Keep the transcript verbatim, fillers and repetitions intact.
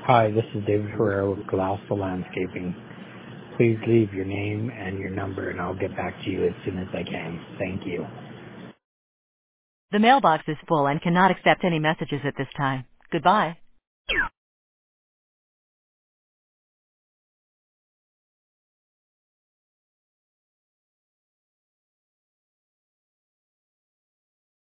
Hi, this is David Herrera with Galauso Landscaping. Please leave your name and your number, and I'll get back to you as soon as I can. Thank you. The mailbox is full and cannot accept any messages at this time. Goodbye.